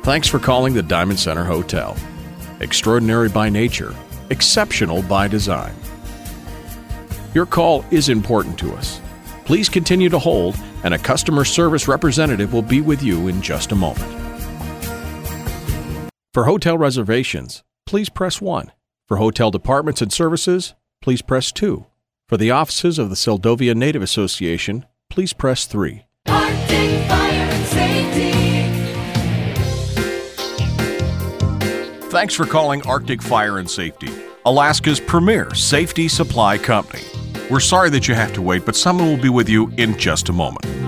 Thanks for calling the Diamond Center Hotel. Extraordinary by nature, exceptional by design. Your call is important to us. Please continue to hold, and a customer service representative will be with you in just a moment. For hotel reservations, please press 1. For hotel departments and services, please press 2. For the offices of the Seldovia Native Association, please press 3. Arctic Fire and Safety. Thanks for calling Arctic Fire and Safety, Alaska's premier safety supply company. We're sorry that you have to wait, but someone will be with you in just a moment.